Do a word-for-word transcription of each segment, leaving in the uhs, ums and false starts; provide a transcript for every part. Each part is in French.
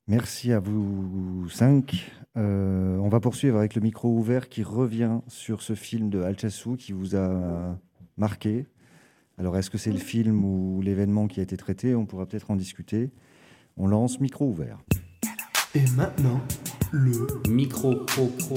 Merci à vous cinq. Euh, on va poursuivre avec le micro ouvert qui revient sur ce film de Alchassou qui vous a marqué. Alors, est-ce que c'est le film ou l'événement qui a été traité? On pourra peut-être en discuter. On lance micro ouvert. Et maintenant, le Micro pro pro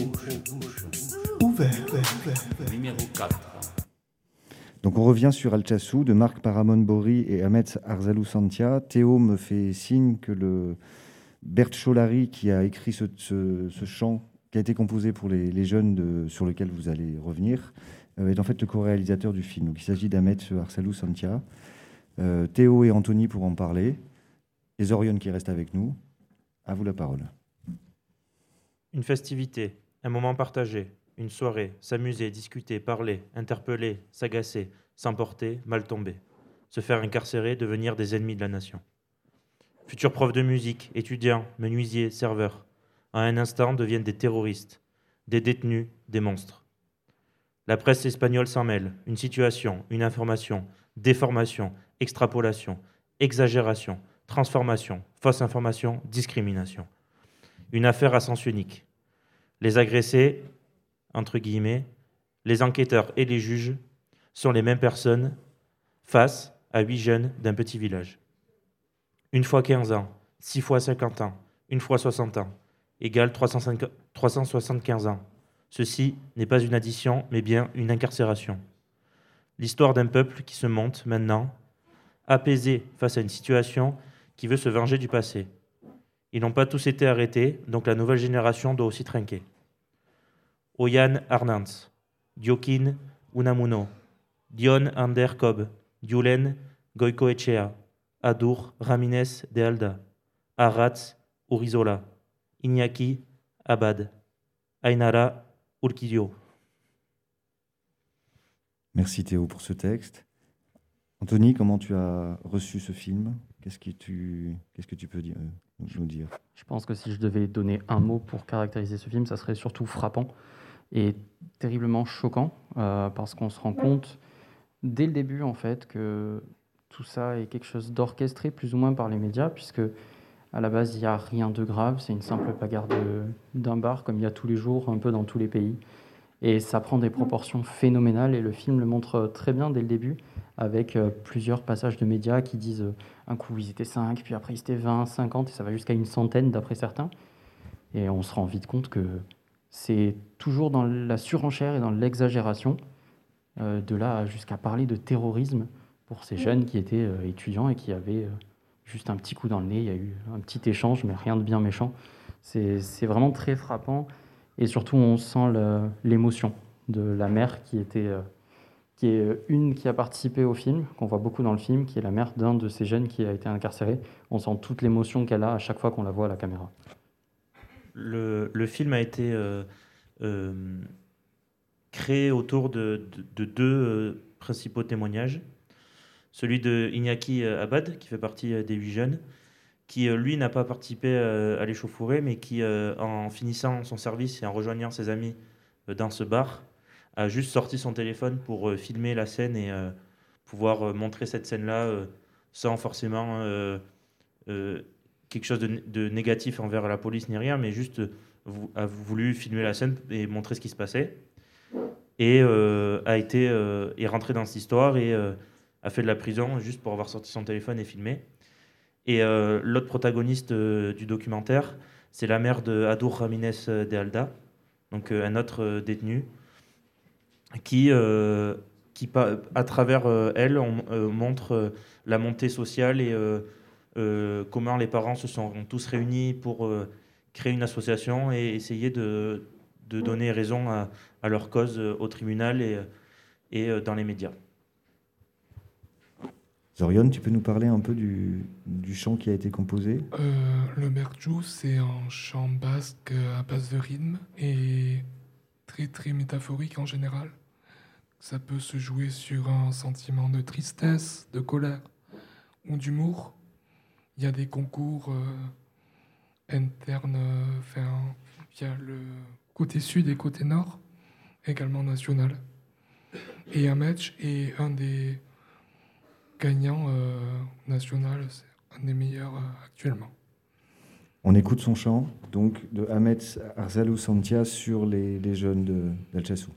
ouvert. numéro quatre. Donc, on revient sur Alchassou de Marc Paramon Bori et Ahmet Arzalou Santia. Théo me fait signe que le Bert Cholari, qui a écrit ce, ce, ce chant qui a été composé pour les, les jeunes de, sur lequel vous allez revenir, euh, est en fait le co-réalisateur du film. Donc, il s'agit d'Ahmet Arzalou Santia. Euh, Théo et Anthony pour en parler. Et Zorion qui reste avec nous. À vous la parole. Une festivité, un moment partagé, une soirée, s'amuser, discuter, parler, interpeller, s'agacer, s'emporter, mal tomber, se faire incarcérer, devenir des ennemis de la nation. Futurs profs de musique, étudiants, menuisiers, serveurs, à un instant deviennent des terroristes, des détenus, des monstres. La presse espagnole s'en mêle, une situation, une information, déformation, extrapolation, exagération, transformation, fausse information, discrimination. Une affaire à sens unique. Les agressés, entre guillemets, les enquêteurs et les juges sont les mêmes personnes face à huit jeunes d'un petit village. Une fois quinze ans, six fois cinquante ans, une fois soixante ans, égale trois cent soixante-quinze ans. Ceci n'est pas une addition, mais bien une incarcération. L'histoire d'un peuple qui se monte maintenant, apaisé face à une situation qui veut se venger du passé. Ils n'ont pas tous été arrêtés, donc la nouvelle génération doit aussi trinquer. Oyan Arnanz, Diokin Unamuno, Dion Ander Cobb, Julen Goicoechea, Adur Ramírez de Alda, Aratz Urizola, Iñaki Abad, Ainara Urquidio. Merci Théo pour ce texte. Anthony, comment tu as reçu ce film? Qu'est-ce que tu, qu'est-ce que tu peux dire, nous dire? Je pense que si je devais donner un mot pour caractériser ce film, ça serait surtout frappant et terriblement choquant, euh, parce qu'on se rend compte dès le début en fait que tout ça est quelque chose d'orchestré plus ou moins par les médias, puisque à la base il n'y a rien de grave, c'est une simple bagarre de, d'un bar comme il y a tous les jours un peu dans tous les pays, et ça prend des proportions phénoménales et le film le montre très bien dès le début, avec euh, plusieurs passages de médias qui disent euh, un coup ils étaient cinq, puis après ils étaient vingt, cinquante, et ça va jusqu'à une centaine d'après certains. Et on se rend vite compte que c'est toujours dans la surenchère et dans l'exagération, euh, de là jusqu'à parler de terrorisme pour ces jeunes qui étaient euh, étudiants et qui avaient euh, juste un petit coup dans le nez. Il y a eu un petit échange, mais rien de bien méchant. C'est, c'est vraiment très frappant. Et surtout, on sent le, l'émotion de la mère qui était... Euh, qui est une qui a participé au film, qu'on voit beaucoup dans le film, qui est la mère d'un de ces jeunes qui a été incarcéré. On sent toute l'émotion qu'elle a à chaque fois qu'on la voit à la caméra. Le, le film a été euh, euh, créé autour de, de, de deux euh, principaux témoignages. Celui de Iñaki Abad, qui fait partie euh, des huit jeunes, qui, euh, lui, n'a pas participé euh, à l'échauffourée, mais qui, euh, en finissant son service et en rejoignant ses amis euh, dans ce bar, a juste sorti son téléphone pour euh, filmer la scène et euh, pouvoir euh, montrer cette scène-là euh, sans forcément euh, euh, quelque chose de, de négatif envers la police ni rien, mais juste euh, vou- a voulu filmer la scène et montrer ce qui se passait. Et euh, a été euh, est rentré dans cette histoire et euh, a fait de la prison juste pour avoir sorti son téléphone et filmé. Et euh, l'autre protagoniste euh, du documentaire, c'est la mère de Adur Ramírez de Alda, donc euh, un autre euh, détenu, qui, euh, qui à travers euh, elle, on euh, montre euh, la montée sociale et euh, euh, comment les parents se sont tous réunis pour euh, créer une association et essayer de, de donner raison à, à leur cause euh, au tribunal et, et euh, dans les médias. Zorion, tu peux nous parler un peu du, du chant qui a été composé? Euh, le merjou, c'est un chant basque à base de rythme et très très métaphorique en général. Ça peut se jouer sur un sentiment de tristesse, de colère ou d'humour. Il y a des concours euh, internes, euh, enfin, il y a le côté sud et côté nord, également national. Et un match est un des gagnants euh, national, c'est un des meilleurs euh, actuellement. On écoute son chant, donc de Ahmet Arzalu Santia sur les, les jeunes de- d'Altsasu.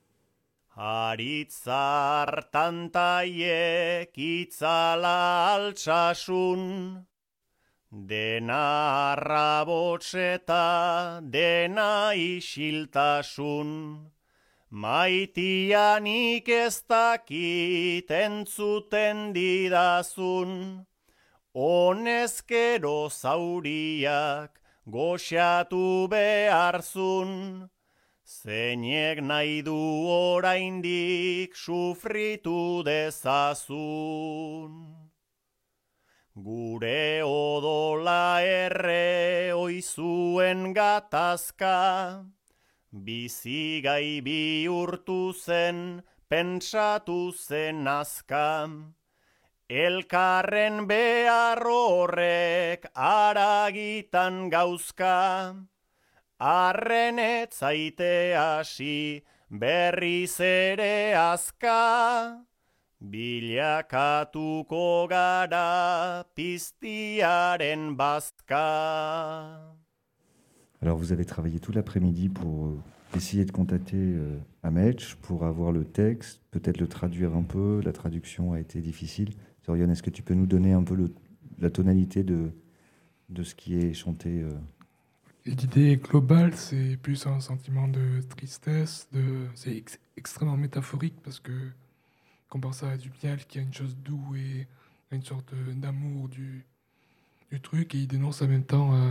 Haritzar tantaiek itzala altsasun, dena arrabotseta, dena isiltasun, maitianik ez dakit entzuten didazun, honezkero zauriak goxatu beharzun, zeinek nahi du oraindik sufritu dezazun. Gure odola erre oizuen gatazka, bizigai bihurtu zen, pentsatu zen azka. Elkarren behar horrek aragitan gauzka, arren ez zaite hasi berriz ere azka, bilakatuko gara piztiaren bazka. Alors vous avez travaillé tout l'après-midi pour essayer de contacter euh, Ametch, pour avoir le texte, peut-être le traduire un peu. La traduction a été difficile. Zorion, est-ce que tu peux nous donner un peu le, la tonalité de, de ce qui est chanté euh... Et l'idée globale, c'est plus un sentiment de tristesse, de... c'est ex- extrêmement métaphorique parce que compare ça à du miel qui a une chose douce et a une sorte de- d'amour du, du truc, et il dénonce en même temps euh,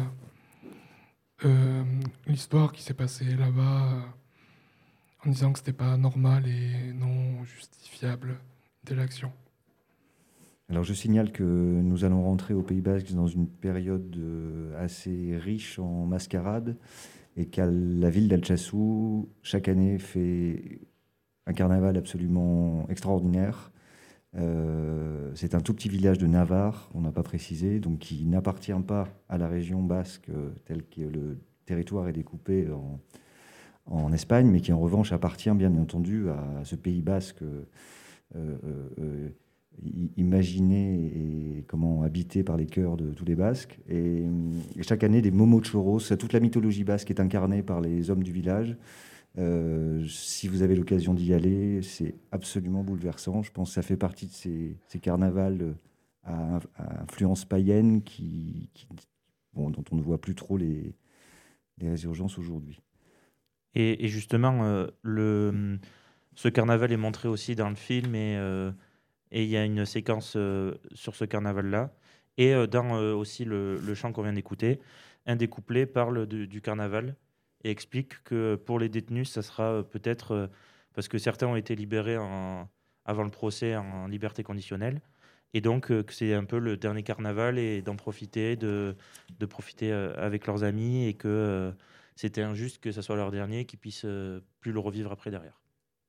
euh, l'histoire qui s'est passée là-bas euh, en disant que c'était pas normal et non justifiable de l'action. Alors je signale que nous allons rentrer au Pays Basque dans une période euh, assez riche en mascarades et qu'à la ville d'Altsasu, chaque année, fait un carnaval absolument extraordinaire. Euh, c'est un tout petit village de Navarre, on n'a pas précisé, donc qui n'appartient pas à la région basque euh, tel que le territoire est découpé en, en Espagne, mais qui en revanche appartient bien entendu à ce Pays basque euh, euh, euh, imaginé et comment habité par les cœurs de tous les Basques. Et, et chaque année, des momos de choros, toute la mythologie basque est incarnée par les hommes du village. Euh, si vous avez l'occasion d'y aller, c'est absolument bouleversant. Je pense que ça fait partie de ces, ces carnavals à, à influence païenne qui, qui, bon, dont on ne voit plus trop les, les résurgences aujourd'hui. Et, et justement, euh, le, ce carnaval est montré aussi dans le film, et euh, et il y a une séquence euh, sur ce carnaval-là. Et euh, dans euh, aussi le, le chant qu'on vient d'écouter, un des couplets parle de- du carnaval et explique que pour les détenus, ça sera euh, peut-être euh, parce que certains ont été libérés en- avant le procès en liberté conditionnelle, et donc euh, que c'est un peu le dernier carnaval et d'en profiter, de, de profiter euh, avec leurs amis, et que euh, c'était injuste que ça soit leur dernier, qu'ils puissent euh, plus le revivre après derrière.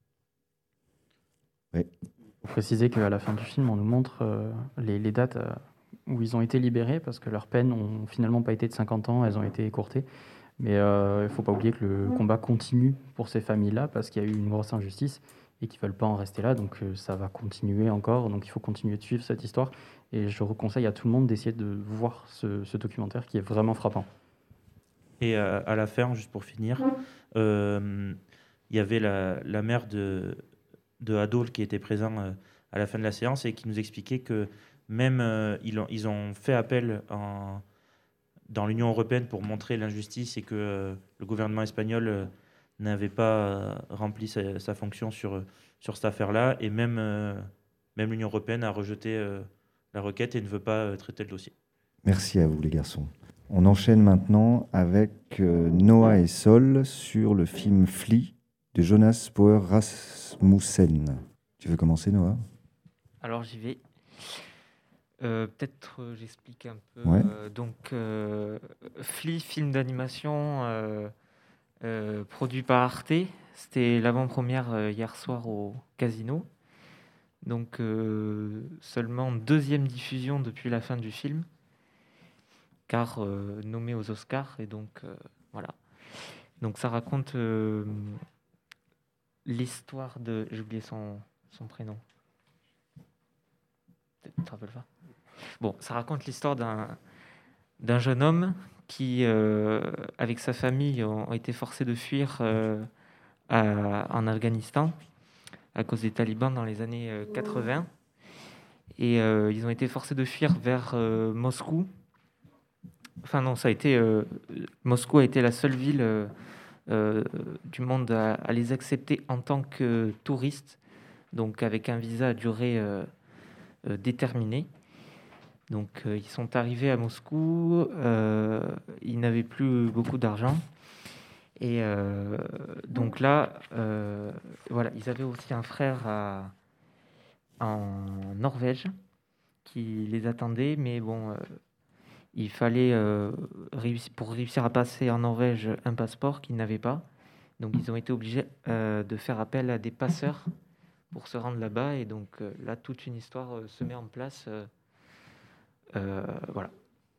Oui. Il faut préciser qu'à la fin du film, on nous montre euh, les, les dates euh, où ils ont été libérés, parce que leurs peines n'ont finalement pas été de cinquante ans, elles ont été écourtées. Mais euh, il ne faut pas oublier que le combat continue pour ces familles-là, parce qu'il y a eu une grosse injustice et qu'ils ne veulent pas en rester là. Donc euh, ça va continuer encore. Donc il faut continuer de suivre cette histoire. Et je conseille à tout le monde d'essayer de voir ce, ce documentaire qui est vraiment frappant. Et à, à la fin, juste pour finir, euh, il y avait la, la mère de, de Adol qui était présent euh, à la fin de la séance et qui nous expliquait que même euh, ils, ont, ils ont fait appel en, dans l'Union européenne pour montrer l'injustice, et que euh, le gouvernement espagnol euh, n'avait pas euh, rempli sa, sa fonction sur, sur cette affaire-là, et même, euh, même l'Union européenne a rejeté euh, la requête et ne veut pas euh, traiter le dossier. Merci à vous les garçons. On enchaîne maintenant avec euh, Noah et Sol sur le film Flea de Jonas Power Rasmussen. Tu veux commencer, Noah ? Alors j'y vais. Euh, Peut-être euh, j'explique un peu. Ouais. Euh, donc, euh, Flea, film d'animation euh, euh, produit par Arte. C'était l'avant-première euh, hier soir au Casino. Donc, euh, seulement deuxième diffusion depuis la fin du film, car euh, nommé aux Oscars. Et donc, euh, voilà. Donc, ça raconte euh, l'histoire de. J'ai oublié son, son prénom. Peut-être tu te rappelles pas. Bon, ça raconte l'histoire d'un, d'un jeune homme qui, euh, avec sa famille, ont, ont été forcés de fuir euh, à- en Afghanistan à cause des talibans dans les années euh, quatre-vingts. Et euh, ils ont été forcés de fuir vers euh, Moscou. Enfin non, ça a été euh, Moscou a été la seule ville euh, euh, du monde à, à les accepter en tant que touristes, donc avec un visa à durée euh, euh, déterminée. Donc euh, ils sont arrivés à Moscou, euh, ils n'avaient plus beaucoup d'argent. Et euh, donc là, euh, voilà, ils avaient aussi un frère à- en Norvège qui les attendait, mais bon, euh, il fallait, euh, réussir, pour réussir à passer en Norvège, un passeport qu'ils n'avaient pas. Donc ils ont été obligés euh, de faire appel à des passeurs pour se rendre là-bas. Et donc euh, là, toute une histoire euh, se met en place. euh, euh, voilà.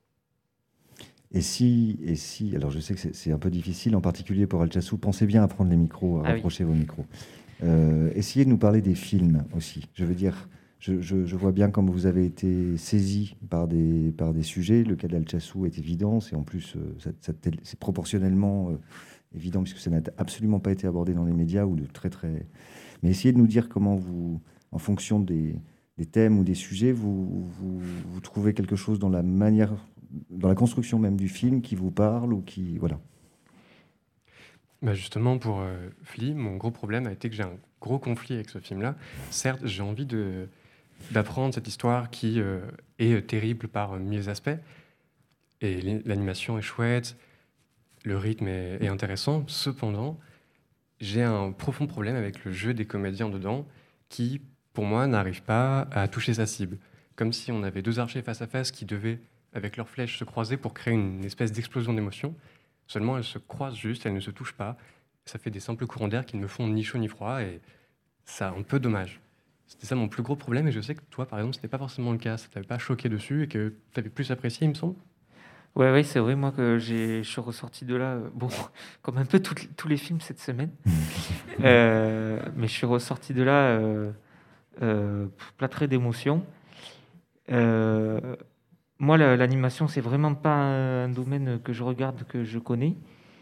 Et si, et si, alors je sais que c'est, c'est un peu difficile, en particulier pour Alchassou, pensez bien à prendre les micros, à Ah oui. rapprocher vos micros. Euh, essayez de nous parler des films aussi. Je veux dire, je, je- je vois bien comme vous avez été saisi par des, par des sujets. Le cas d'Alchassou est évident, c'est en plus, euh, ça- ça tel- c'est proportionnellement euh, évident puisque ça n'a absolument pas été abordé dans les médias ou de très très. Mais essayez de nous dire comment vous, en fonction des, des thèmes ou des sujets, vous, vous, vous trouvez quelque chose dans la manière, dans la construction même du film qui vous parle ou qui, voilà. Bah justement, pour euh, Flea, mon gros problème a été que j'ai un gros conflit avec ce film-là. Certes, j'ai envie de, d'apprendre cette histoire qui euh, est euh, terrible par euh, mille aspects, et l'i- l'animation est chouette, le rythme est, est intéressant. Cependant, j'ai un profond problème avec le jeu des comédiens dedans, qui, pour moi, n'arrive pas à toucher sa cible. Comme si on avait deux archers face à face qui devaient, avec leurs flèches, se croiser pour créer une espèce d'explosion d'émotions. Seulement, elles se croisent juste, elles ne se touchent pas. Ça fait des simples courants d'air qui ne me font ni chaud ni froid, et c'est un peu dommage. C'était ça mon plus gros problème, et je sais que toi, par exemple, ce n'était pas forcément le cas. Ça t'avait pas choqué dessus, et que tu avais plus apprécié, il me semble. Ouais, ouais, c'est vrai, moi, que j'ai, je suis ressorti de là, euh, bon, comme un peu toutes- tous les films cette semaine. Euh, mais je suis ressorti de là euh, euh, plâtré d'émotions. Euh, Moi, la- l'animation, c'est vraiment pas un domaine que je regarde, que je connais.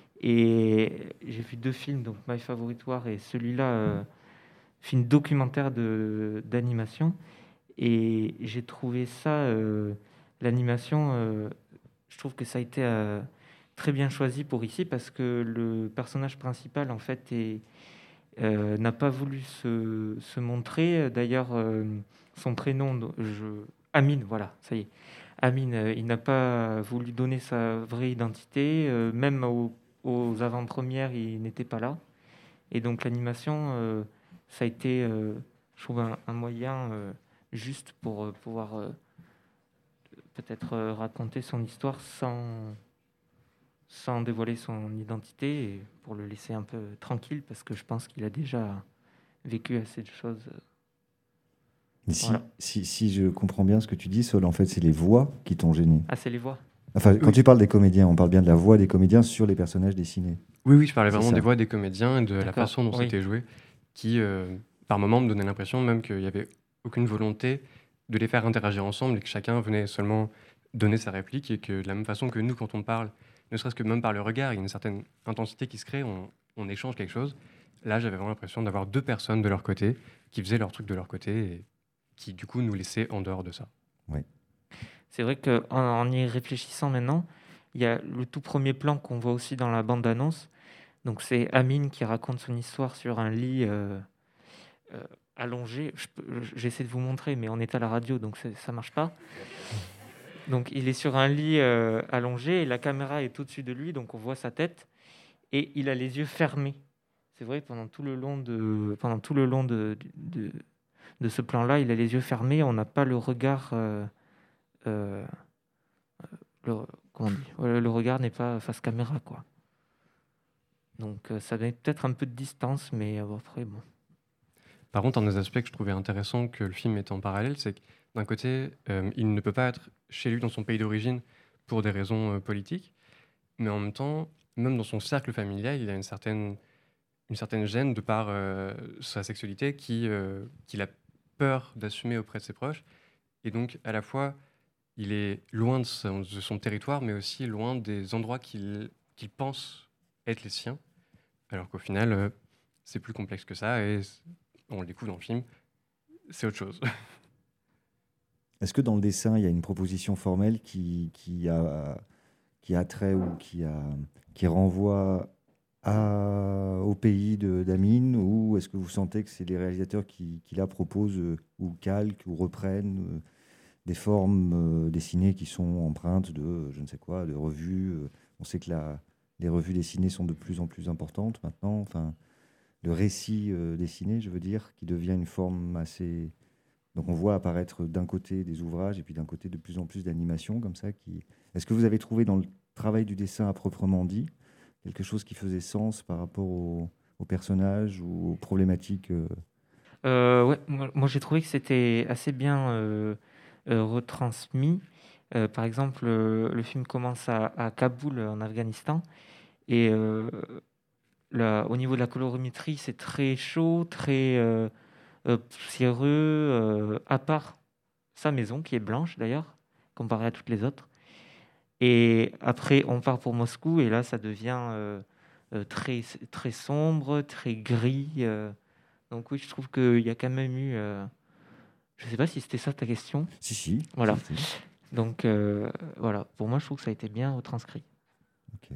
Et j'ai vu deux films, donc My Favorite War et celui-là, euh, film documentaire de, d'animation. Et j'ai trouvé ça, euh, l'animation, euh, je trouve que ça a été euh, très bien choisi pour ici parce que le personnage principal, en fait, est, euh, n'a pas voulu se, se montrer. D'ailleurs, euh, son prénom, je... Amine, voilà, ça y est. Amine, euh, il n'a pas voulu donner sa vraie identité. Euh, même au- aux avant-premières, il n'était pas là. Et donc l'animation, euh, ça a été, euh, je trouve, un, un moyen euh, juste pour euh, pouvoir euh, peut-être euh, raconter son histoire sans, sans dévoiler son identité et pour le laisser un peu tranquille parce que je pense qu'il a déjà vécu assez de choses. euh, Mais si, Voilà. si, si je comprends bien ce que tu dis, Sol, en fait, c'est les voix qui t'ont gêné. Ah, c'est les voix. Enfin, quand Oui. tu parles des comédiens, on parle bien de la voix des comédiens sur les personnages dessinés. Oui, oui, je parlais C'est vraiment ça. des voix des comédiens et de la D'accord, façon dont oui. c'était joué, qui, euh, par moments, me donnait l'impression même qu'il n'y avait aucune volonté de les faire interagir ensemble et que chacun venait seulement donner sa réplique et que de la même façon que nous, quand on parle, ne serait-ce que même par le regard, il y a une certaine intensité qui se crée, on, on échange quelque chose. Là, j'avais vraiment l'impression d'avoir deux personnes de leur côté qui faisaient leur truc de leur côté et qui, du coup, nous laissaient en dehors de ça. C'est vrai qu'en en y réfléchissant maintenant, il y a le tout premier plan qu'on voit aussi dans la bande-annonce. Donc c'est Amine qui raconte son histoire sur un lit euh, euh, allongé. Je peux- J'essaie de vous montrer, mais on est à la radio, donc c'est- ça marche pas. Donc il est sur un lit euh, allongé et la caméra est au-dessus de lui, donc on voit sa tête et il a les yeux fermés. C'est vrai, pendant tout le long de, pendant tout le long de, de, de ce plan-là, il a les yeux fermés. On n'a pas le regard. euh, euh, le, comment on dit Ouais, le regard n'est pas face caméra, quoi. Donc euh, ça donne peut-être un peu de distance, mais euh, après, bon. Par contre, un des aspects que je trouvais intéressant que le film est en parallèle, c'est que d'un côté, euh, il ne peut pas être chez lui dans son pays d'origine pour des raisons euh, politiques, mais en même temps, même dans son cercle familial, il a une certaine, une certaine gêne de par euh, sa sexualité qui, euh, qu'il a peur d'assumer auprès de ses proches. Et donc, à la fois, il est loin de son, de son territoire, mais aussi loin des endroits qu'il, qu'il pense être les siens, alors qu'au final, euh, c'est plus complexe que ça, et on le découvre dans le film, c'est autre chose. Est-ce que dans le dessin, il y a une proposition formelle qui, qui, a, qui a trait ou qui, a, qui renvoie à, au pays de, d'Amin, ou est-ce que vous sentez que c'est les réalisateurs qui, qui la proposent euh, ou calquent ou reprennent euh, des formes euh, dessinées qui sont empreintes de euh, je ne sais quoi, de revues euh, on sait que la, les revues dessinées sont de plus en plus importantes maintenant. Enfin, le récit euh, dessiné, je veux dire, qui devient une forme assez... Donc on voit apparaître d'un côté des ouvrages et puis d'un côté de plus en plus d'animations comme ça. Qui... Est-ce que vous avez trouvé dans le travail du dessin à proprement dit quelque chose qui faisait sens par rapport aux, aux personnages ou aux problématiques euh... Euh, ouais, moi, moi, j'ai trouvé que c'était assez bien euh, euh, retransmis. Euh, par exemple, euh, le film commence à, à Kaboul, en Afghanistan, et euh, la- au niveau de la colorimétrie, c'est très chaud, très euh, euh, poussiéreux, euh, à part sa maison, qui est blanche d'ailleurs, comparée à toutes les autres. Et après, on part pour Moscou, et là, ça devient euh, euh, très, très sombre, très gris. euh. Donc oui, je trouve qu'il y a quand même eu... euh, Je ne sais pas si c'était ça ta question. Si, si. Voilà. Si, si. Donc euh, voilà, pour moi, je trouve que ça a été bien retranscrit. Ok.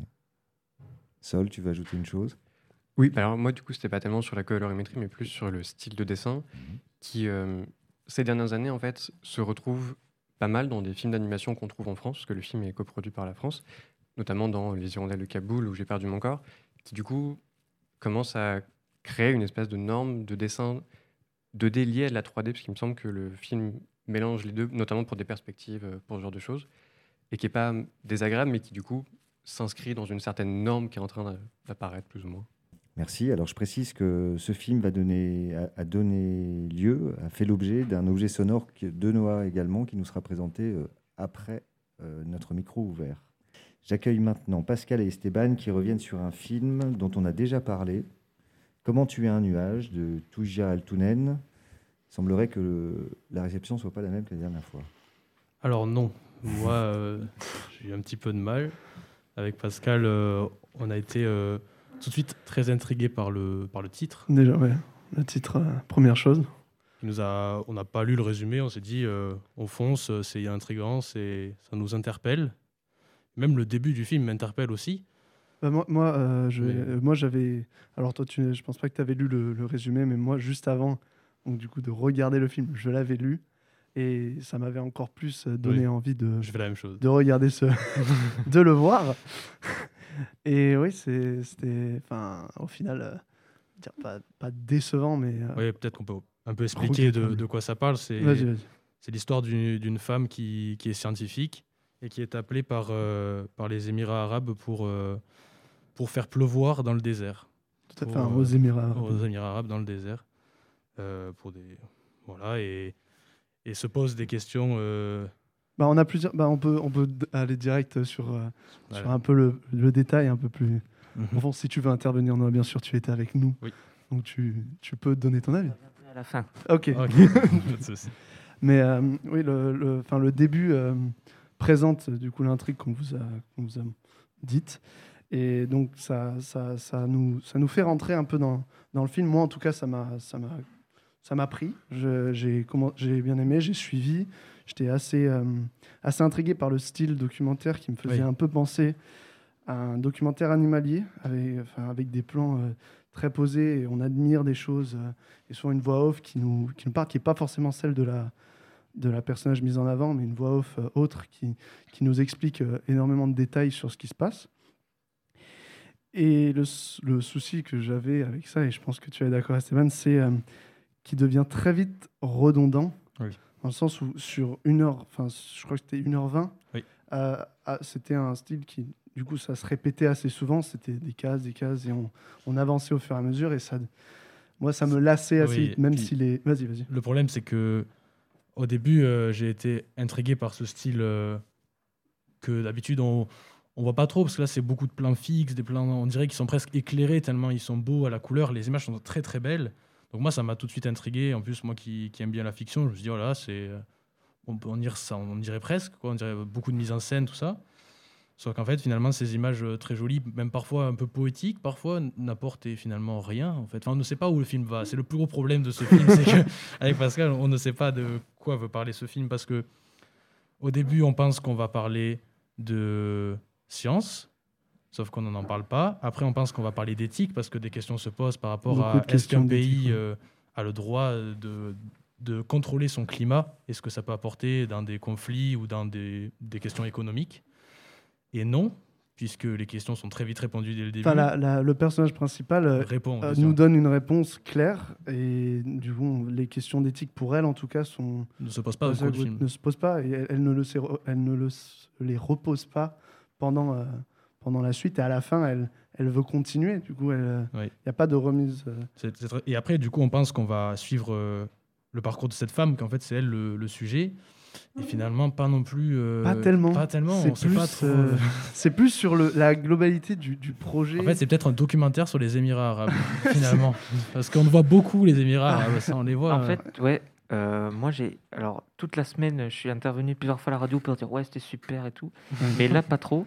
Sol, tu veux ajouter une chose? Oui, bah alors moi, du coup, c'était pas tellement sur la colorimétrie, mais plus sur le style de dessin, Mhm. qui, euh, ces dernières années, en fait, se retrouve pas mal dans des films d'animation qu'on trouve en France, parce que le film est coproduit par la France, notamment dans Les Hirondelles de Kaboul, où j'ai perdu mon corps, qui, du coup, commence à créer une espèce de norme de dessin deux D liée à de la trois D, parce qu'il me semble que le film mélange les deux, notamment pour des perspectives, euh, pour ce genre de choses, et qui est pas euh, désagréable, mais qui, du coup, s'inscrit dans une certaine norme qui est en train d'a- d'apparaître, plus ou moins. Merci. Alors, je précise que ce film va donner, a, a donné lieu, a fait l'objet d'un objet sonore que- de Noah également, qui nous sera présenté euh, après euh, notre micro ouvert. J'accueille maintenant Pascal et Esteban qui reviennent sur un film dont on a déjà parlé, Comment tuer un nuage de Tuija Altunen. Il semblerait que le- la réception ne soit pas la même que la dernière fois. Alors non, moi euh, j'ai eu un petit peu de mal. Avec Pascal, euh, on a été euh, tout de suite très intrigué par le, par le titre. Déjà, ouais. Le titre, euh, première chose. Il nous a, on n'a pas lu le résumé, on s'est dit euh, on fonce, c'est intriguant, c'est, ça nous interpelle. Même le début du film m'interpelle aussi. Bah, moi, moi, euh, je- Mais- euh, moi, j'avais. Alors, toi, tu, je pense pas que tu avais lu le, le résumé, mais moi, juste avant, donc, du coup, de regarder le film, je l'avais lu. Et ça m'avait encore plus euh, donné Oui. envie de, Je fais la même chose. de regarder ce. de le voir. Et oui, c'est- c'était. Enfin, au final, euh, dire pas, pas décevant, mais. euh, Oui, peut-être qu'on peut un peu expliquer de, Regrettable. de quoi ça parle. C'est, Vas-y, vas-y. c'est l'histoire d'une, d'une femme qui, qui est scientifique et qui est appelée par, euh, par les Émirats arabes pour, euh, pour faire pleuvoir dans le désert. Tout à fait. Pour, Enfin, euh, aux Émirats arabes. aux Émirats arabes dans le désert. Euh, pour des, voilà, et, et se pose des questions. euh, Bah, on a plusieurs. Bah, on peut, on peut d- aller direct sur, euh, sur voilà. un peu le, le détail, un peu plus. Mhm. Enfin, si tu veux intervenir, Noah, bien sûr, tu étais avec nous. Oui. Donc tu, tu peux donner ton avis. À la fin. Ok. Ok, pas de souci. Mais euh, oui, le, le, enfin, le début euh, présente du coup l'intrigue qu'on vous a, qu'on vous a dite. Et donc ça, ça, ça, nous, ça nous fait rentrer un peu dans, dans le film. Moi, en tout cas, ça m'a, ça m'a, ça m'a pris. Je- j'ai, comment, j'ai bien aimé, j'ai suivi. J'étais assez, euh, assez intrigué par le style documentaire qui me faisait Oui. un peu penser à un documentaire animalier avec, enfin, avec des plans euh, très posés et on admire des choses euh, et souvent une voix off qui nous, qui nous parle, qui n'est pas forcément celle de la, de la personnage mise en avant, mais une voix off euh, autre qui, qui nous explique euh, énormément de détails sur ce qui se passe. Et le, s- le souci que j'avais avec ça, et je pense que tu es d'accord Esteban, c'est euh, qu'il devient très vite redondant, Oui. dans le sens où sur une heure, enfin je crois que c'était une heure vingt, Oui. euh, ah, c'était un style qui, du coup, ça se répétait assez souvent, c'était des cases, des cases, et on, on avançait au fur et à mesure, et ça, moi ça me lassait assez Oui, vite, même puis- si les... Vas-y, vas-y. Le problème, c'est que au début, euh, j'ai été intrigué par ce style euh, que d'habitude on on voit pas trop parce que là, c'est beaucoup de plans fixes, des plans, on dirait qu'ils sont presque éclairés tellement ils sont beaux à la couleur. Les images sont très très belles. Donc moi, ça m'a tout de suite intrigué. En plus, moi qui, qui aime bien la fiction, je me suis dit voilà, c'est on, peut en dire ça, on dirait presque, quoi, on dirait beaucoup de mise en scène, tout ça. Sauf qu'en fait, finalement, ces images très jolies, même parfois un peu poétiques, parfois n'apportent finalement rien. En fait, enfin, on ne sait pas où le film va. C'est le plus gros problème de ce film, c'est qu'avec Pascal, on ne sait pas de quoi veut parler ce film, parce que au début, on pense qu'on va parler de science, sauf qu'on n'en parle pas. Après, on pense qu'on va parler d'éthique, parce que des questions se posent par rapport Beaucoup à de est-ce qu'un questions pays d'éthique, ouais. euh, a le droit de, de contrôler son climat, et ce que ça peut apporter dans des conflits ou dans des, des questions économiques. Et non, puisque les questions sont très vite répondues dès le début. Enfin, la- la- le personnage principal euh, Répond, euh, bien sûr. nous donne une réponse claire et du coup, les questions d'éthique pour elle, en tout cas, sont Ne se pose pas au cours du film. ne se posent pas et elle, elle ne le sait- elle ne le s- les repose pas pendant euh, pendant la suite et à la fin, elle elle veut continuer. Du coup, il Oui. n'y a pas de remise. euh. C'est- c'est très- Et après, du coup, on pense qu'on va suivre euh, le parcours de cette femme, qu'en fait, c'est elle le, le sujet. Et finalement, pas non plus. euh, Pas tellement. Pas tellement. C'est on sait plus, pas trop, euh, euh, c'est plus sur le, la globalité du, du projet. En fait, c'est peut-être un documentaire sur les Émirats arabes, finalement. Parce qu'on voit beaucoup les Émirats arabes, ça, on les voit. En euh. fait, ouais. euh, moi, j'ai. Alors, toute la semaine, je suis intervenu plusieurs fois à la radio pour dire ouais, c'était super et tout. Mais là, pas trop.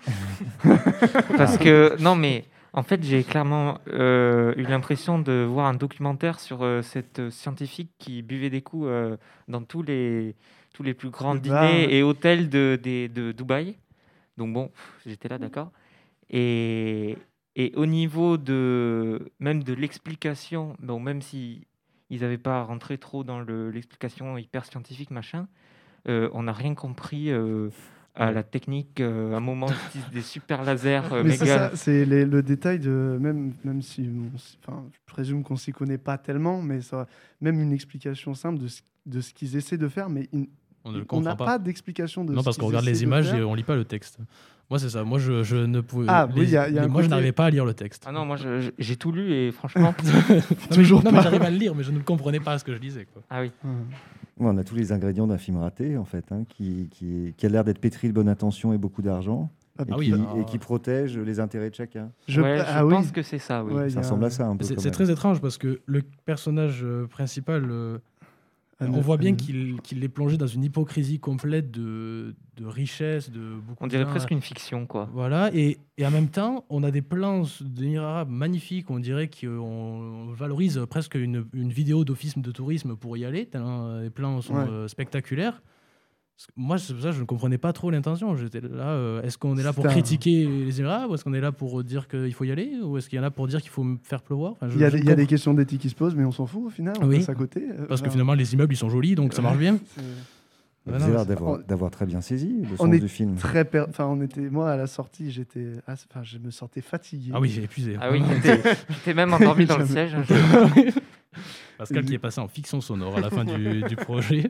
Parce que. Non, mais. En fait, j'ai clairement euh, eu l'impression de voir un documentaire sur euh, cette euh, scientifique qui buvait des coups euh, dans tous les, tous les plus grands Le dîners bar. et hôtels de, des- de Dubaï. Donc bon, pff, j'étais là, d'accord. Et, et au niveau de même de l'explication, bon, même si ils n'avaient pas rentré trop dans le- l'explication hyper scientifique, machin, euh, on n'a rien compris euh, à la technique. euh, à un moment, ils utilisent des super lasers euh, Mais c'est méga. ça, c'est les- le détail de même même si on s- enfin, je présume qu'on s'y connaît pas tellement, mais ça, même une explication simple de ce, de ce qu'ils essaient de faire, mais ils- On ne le on comprend n'a pas. pas, d'explication de Non, ce parce qu'ils qu'on regarde les essaient de images faire. et on lit pas le texte. Moi, c'est ça. Moi, je, je ne pouvais. Ah, les- oui, il y a- il y a les- un moi, je côté- n'arrivais pas à lire le texte. Ah non, moi je- je- j'ai tout lu et franchement. Non, mais- Toujours non, mais pas. j'arrive à le lire, mais je ne comprenais pas ce que je lisais, quoi. Ah oui. Ouais. Ouais, on a tous les ingrédients d'un film raté, en fait, hein, qui, qui, qui a l'air d'être pétri de bonne intention et beaucoup d'argent, Ah, et, oui, qui, alors- et qui protège les intérêts de chacun. Je, Ouais, je ah oui. pense que c'est ça, oui. Ouais, il y Ça a- ressemble à ça un peu. C'est quand c'est même. très étrange parce que le personnage euh, principal, euh, Ah, on ne- voit bien ah, qu'il qu'il est plongé dans une hypocrisie complète de, de richesse, de beaucoup On de dirait biens. presque une fiction, quoi. Voilà, et, et en même temps, on a des plans d'Émirats arabes magnifiques. On dirait qu'on valorise presque une, une vidéo d'office de tourisme pour y aller, tellement euh, les plans sont Ouais. euh, spectaculaires. Parce que Moi, c'est pour ça que je ne comprenais pas trop l'intention. J'étais là, euh, est-ce qu'on est là pour C'est un- critiquer les Émirats arabes, ou est-ce qu'on est là pour dire qu'il faut y aller, ou est-ce qu'il y en a pour dire qu'il faut me faire pleuvoir? Enfin, je- Il y a, je des- il y a comprends- des questions d'éthique qui se posent, mais on s'en fout au final. On Oui. passe à côté. euh, Parce que enfin, finalement, les immeubles, ils sont jolis, donc ça marche bien. c'est Vous Ouais, avez non, l'air c'est- d'avoir on- d'avoir très bien saisi le on sens est du film. très, per- enfin, on était, moi à la sortie, j'étais, assez- enfin, je me sentais fatigué. Ah oui, j'ai épuisé. Ah oui, t'étais t'étais même endormi dans le Jamais. siège. hein. Pascal qui est passé en fiction sonore à la fin du, du projet.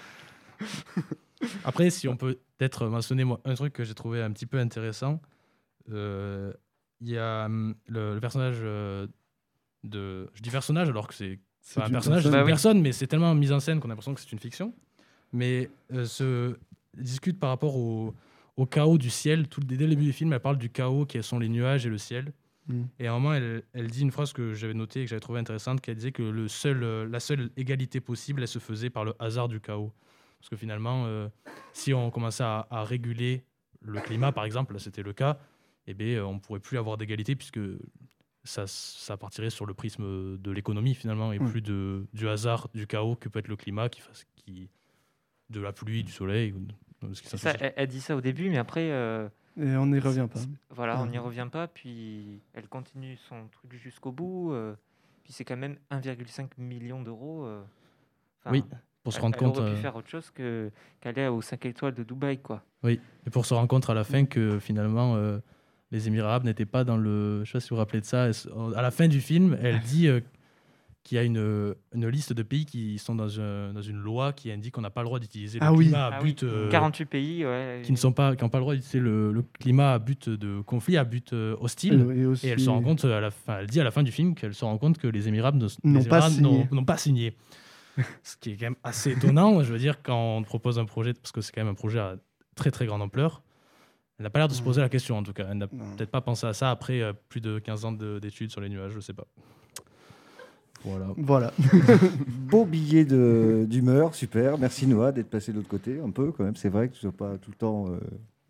Après, si on peut peut-être mentionner moi, un truc que j'ai trouvé un petit peu intéressant, euh, il y a hum, le, le personnage euh, de... Je dis personnage alors que c'est C'est pas un une personnage, c'est personne. Bah une oui. personne, mais c'est tellement mis en scène qu'on a l'impression que c'est une fiction. Mais euh, se discute par rapport au, au chaos du ciel. Tout, dès le début du film, elle parle du chaos qui sont les nuages et le ciel. Mm. Et à un moment, elle, elle dit une phrase que j'avais notée et que j'avais trouvée intéressante, qu'elle disait que le seul, euh, la seule égalité possible, elle se faisait par le hasard du chaos. Parce que finalement, euh, si on commençait à, à réguler le climat, par exemple, là c'était le cas, eh bien, euh, on ne pourrait plus avoir d'égalité puisque ça, ça partirait sur le prisme de l'économie finalement et Mm. plus de, du hasard, du chaos que peut être le climat, qui, fasse- qui, de la pluie, du soleil. ou de ce qui C'est s'associe. ça, elle, elle dit ça au début, mais après, euh, Et on n'y revient pas. voilà, Ah. on n'y revient pas. Puis elle continue son truc jusqu'au bout. euh, puis c'est quand même un virgule cinq million d'euros. euh, enfin, Oui, pour se elle- rendre elle compte. aurait pu euh, faire autre chose que qu'aller aux cinq étoiles de Dubaï, quoi. Oui, et pour se rendre compte à la fin que finalement euh, les Émirats arabes n'étaient pas dans le. Je ne sais pas si vous vous rappelez de ça. elle- À la fin du film, elle dit euh, qu'il y a une, une liste de pays qui sont dans, un- dans une loi qui indique qu'on n'a pas le droit d'utiliser le Ah oui. climat à Ah oui, but. euh, quarante-huit pays, ouais. qui ne sont pas, qui n'ont pas le droit d'utiliser le, le climat à but de conflit, à but euh, hostile. Et, et aussi, Et elle se rend compte à la fin, elle dit à la fin du film qu'elle se rend compte que les Émirats ne- N'ont les pas Émirats signé. n'ont- n'ont pas signé. Ce qui est quand même assez étonnant. Je veux dire, quand on te propose un projet, parce que c'est quand même un projet à très très grande ampleur, elle n'a pas l'air de se poser la question en tout cas. Elle n'a Non. peut-être pas pensé à ça après euh, plus de quinze ans de- d'études sur les nuages, je sais pas. Voilà. Voilà. Beau billet de- d'humeur, super. Merci Noah d'être passé de l'autre côté, un peu quand même. C'est vrai que tu ne sois pas tout le temps euh,